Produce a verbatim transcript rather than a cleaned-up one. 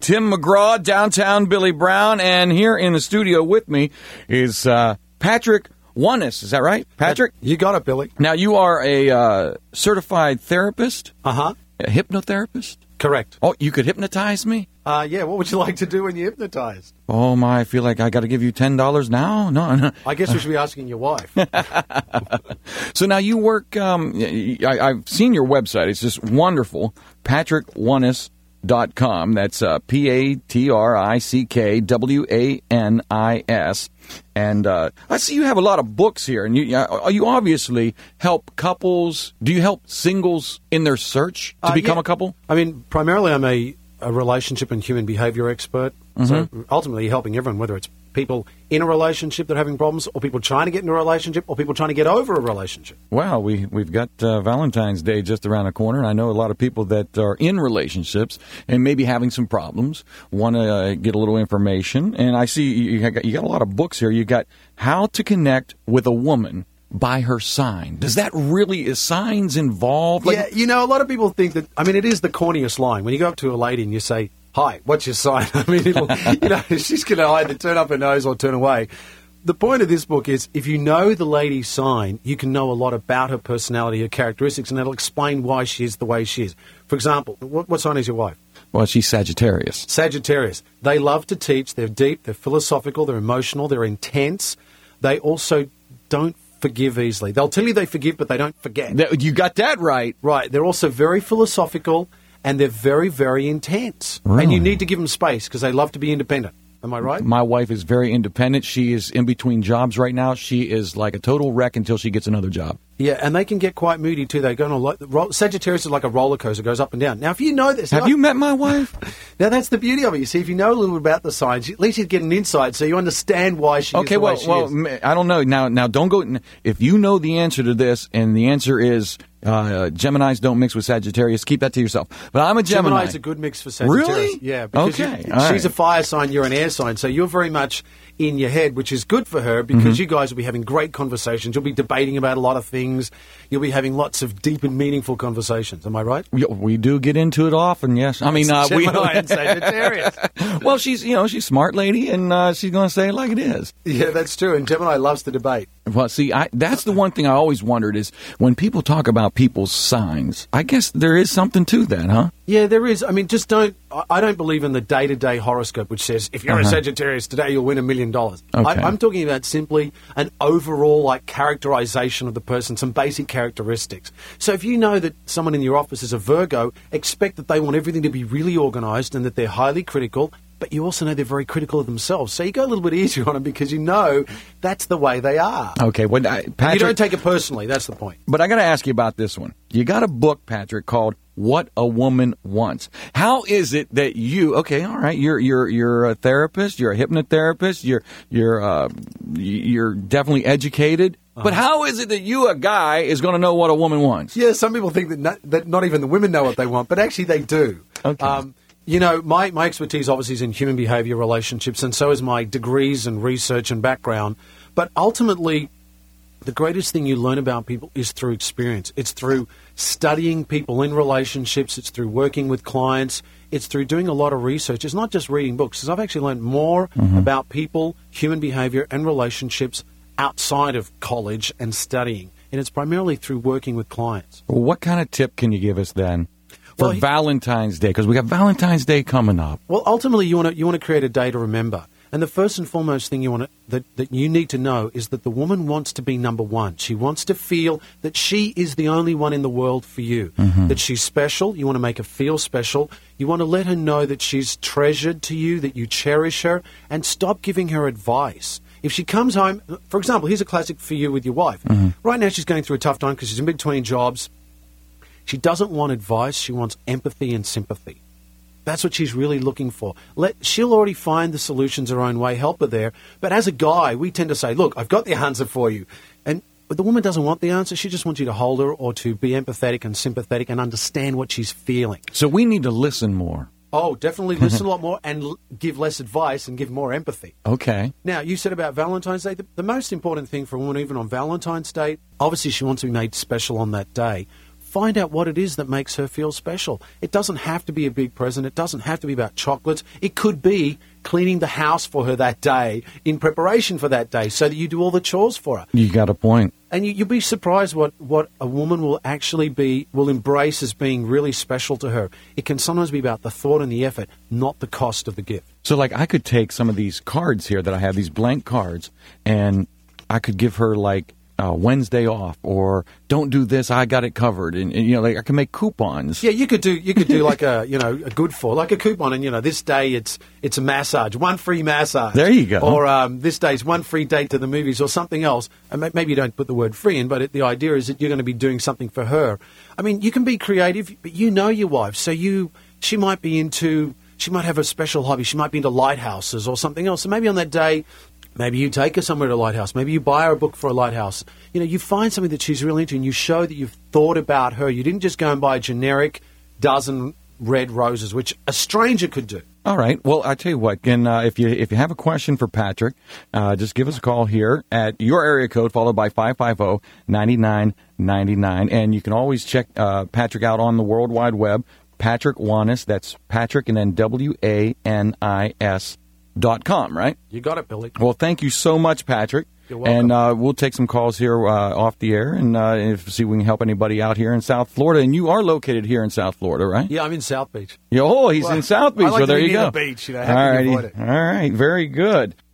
Tim McGraw, downtown Billy Brown, and here in the studio with me is uh, Patrick Wunnes. Is that right, Patrick? You got it, Billy. Now, you are a uh, certified therapist? Uh-huh. A hypnotherapist? Correct. Oh, you could hypnotize me? Uh, yeah, what would you like to do when you're hypnotized? Oh, my, I feel like I got to give you ten dollars now? No, no. I guess we should be asking your wife. So now you work, um, I, I've seen your website. It's just wonderful. Patrick Wunnes dot com. That's uh, P A T R I C K W A N I S. And uh, I see you have a lot of books here, and you uh, you obviously help couples. Do you help singles in their search to Uh, become yeah. a couple? I mean, primarily I'm a, a relationship and human behavior expert. Mm-hmm. So ultimately helping everyone, whether it's people in a relationship that are having problems, or people trying to get into a relationship, or people trying to get over a relationship. Well, we, we've got uh, Valentine's Day just around the corner, and I know a lot of people that are in relationships and maybe having some problems, want to uh, get a little information. And I see you got, you got a lot of books here. You got How to Connect with a Woman by Her Sign. Does that really, is signs involved? Like, yeah, you know, a lot of people think that, I mean, it is the corniest line. When you go up to a lady and you say, hi, what's your sign? I mean, it'll, you know, she's going to either turn up her nose or turn away. The point of this book is if you know the lady's sign, you can know a lot about her personality, her characteristics, and it'll explain why she is the way she is. For example, what, what sign is your wife? Well, she's Sagittarius. Sagittarius. They love to teach. They're deep, they're philosophical, they're emotional, they're intense. They also don't forgive easily. They'll tell you they forgive, but they don't forget. That, you got that right. Right. They're also very philosophical, and they're very, very intense. Really? And you need to give them space because they love to be independent. Am I right? My wife is very independent. She is in between jobs right now. She is like a total wreck until she gets another job. Yeah, and they can get quite moody too. They go on a lot. ro- Sagittarius is like a roller coaster, goes up and down. Now, if you know this, Have like- you met my wife? Now that's the beauty of it. You see, if you know a little bit about the signs, at least you get an insight, so you understand why she Okay, is the well, way she well, is. m- I don't know. Now, now, don't go. If you know the answer to this, and the answer is uh, Geminis don't mix with Sagittarius, keep that to yourself. But I'm a Gemini. Gemini's a good mix for Sagittarius. Really? Yeah, because Okay, you- all she's right. a fire sign, you're an air sign, so you're very much in your head, which is good for her because Mm-hmm. you guys will be having great conversations. You'll be debating about a lot of things. You'll be having lots of deep and meaningful conversations. Am I right? We, we do get into it often. Yes, I mean uh, we. Gemini and Sagittarius. Well, she's you know she's a smart lady, and uh, she's going to say it like it is. Yeah, that's true. And Gemini loves to debate. Well, see, I, that's the one thing I always wondered is when people talk about people's signs. I guess there is something to that, huh? Yeah, there is. I mean, just don't. I I don't believe in the day-to-day horoscope, which says if you're Uh-huh. a Sagittarius today, you'll win a million dollars. Okay. I- I'm talking about simply an overall like characterization of the person, some basic characteristics. So if you know that someone in your office is a Virgo, expect that they want everything to be really organized and that they're highly critical. But you also know they're very critical of themselves. So you go a little bit easier on them because you know that's the way they are. Okay, well, I, Patrick, You don't take it personally. That's the point. but I got to ask you about this one. You got a book, Patrick, called "What a Woman Wants." How is it that you? Okay, all right, you're you're you're a therapist, you're a hypnotherapist, you're you're uh, you're definitely educated. But how is it that you, a guy, is going to know what a woman wants? Yeah, some people think that not, that not even the women know what they want, but actually they do. Okay. Um, you know, my, my expertise obviously is in human behavior relationships, and so is my degrees and research and background. But ultimately, the greatest thing you learn about people is through experience. It's through studying people in relationships. It's through working with clients. It's through doing a lot of research. It's not just reading books, because I've actually learned more Mm-hmm. about people, human behavior, and relationships outside of college and studying. And it's primarily through working with clients. Well, what kind of tip can you give us then for Well, he- Valentine's Day? Because we got Valentine's Day coming up. Well, ultimately, you want to you want to create a day to remember. And the first and foremost thing you want to, that, that you need to know is that the woman wants to be number one. She wants to feel that she is the only one in the world for you, that she's special. You want to make her feel special. You want to let her know that she's treasured to you, that you cherish her, and stop giving her advice. If she comes home, for example, here's a classic for you with your wife. Right now she's going through a tough time because she's in between jobs. She doesn't want advice. She wants empathy and sympathy. That's what she's really looking for. Let, she'll already find the solutions her own way, help her there. But as a guy, we tend to say, look, I've got the answer for you. And but the woman doesn't want the answer. She just wants you to hold her or to be empathetic and sympathetic and understand what she's feeling. So we need to listen more. Oh, definitely listen a lot more and l- give less advice and give more empathy. Okay. Now, you said about Valentine's Day. The, the most important thing for a woman, even on Valentine's Day, obviously she wants to be made special on that day. find out what it is that makes her feel special. It doesn't have to be a big present. It doesn't have to be about chocolates. It could be cleaning the house for her that day in preparation for that day so that you do all the chores for her. You got a point. And you, you'll be surprised what, what a woman will actually be, will embrace as being really special to her. It can sometimes be about the thought and the effort, not the cost of the gift. So, like, I could take some of these cards here that I have, these blank cards, and I could give her, like, Uh, Wednesday off, or don't do this, I got it covered, and, and you know, like I can make coupons. Yeah, you could do you could do like a you know a good for like a coupon, and you know this day it's it's a massage, one free massage. There you go. Or um, this day's one free date to the movies, or something else. And maybe you don't put the word free in, but it, the idea is that you're going to be doing something for her. I mean, you can be creative, but you know your wife, so you she might be into she might have a special hobby. She might be into lighthouses or something else. So maybe on that day, maybe you take her somewhere to a lighthouse. Maybe you buy her a book for a lighthouse. You know, you find something that she's really into and you show that you've thought about her. You didn't just go and buy a generic dozen red roses, which a stranger could do. All right. Well, I tell you what, and, uh, if you if you have a question for Patrick, uh, just give us a call here at your area code followed by five five zero, nine nine nine nine. And you can always check uh, Patrick out on the World Wide Web, Patrick Wanis. That's Patrick and then W A N I S dot com, right? You got it, Billy. Well, thank you so much, Patrick. You're welcome. And uh, we'll take some calls here uh, off the air and uh, if, see if we can help anybody out here in South Florida. And you are located here in South Florida, right? Yeah, I'm in South Beach. Yeah, oh, he's Well, in South Beach. I like well, to there be you near go. the beach, you know, All how can you righty. avoid it? All right, very good.